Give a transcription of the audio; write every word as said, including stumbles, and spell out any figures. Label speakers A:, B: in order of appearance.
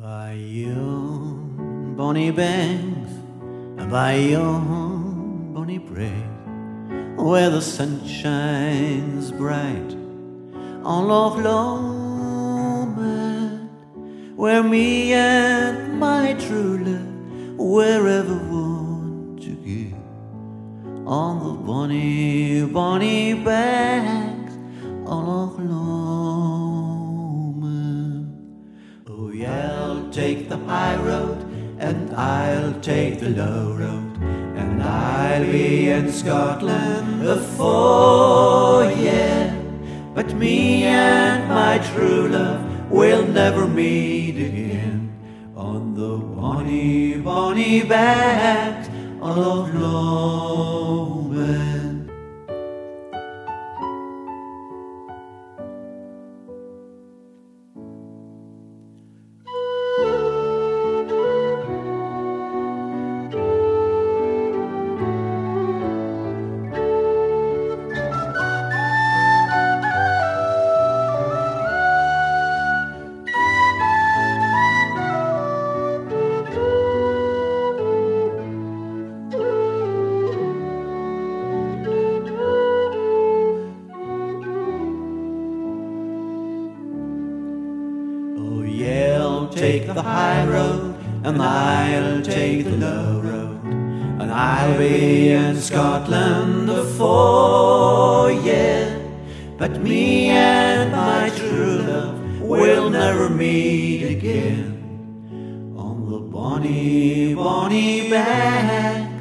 A: By yon bonny banks, and by yon bonny brae, where the sun shines bright on Loch Lomond, where me and my true love wherever want to go, on the bonny, bonny banks of Loch Lomond. Oh yeah, I'll take the high road, and I'll take the low road, and I'll be in Scotland afore, yeah. But me and my true love will never meet again, on the bonny, bonny banks of Loch Lomond. Oh yeah, I'll take the high road, and I'll take the low road, and I'll be in Scotland afore, yeah. But me and my true love will never meet again, on the bonny, bonny bank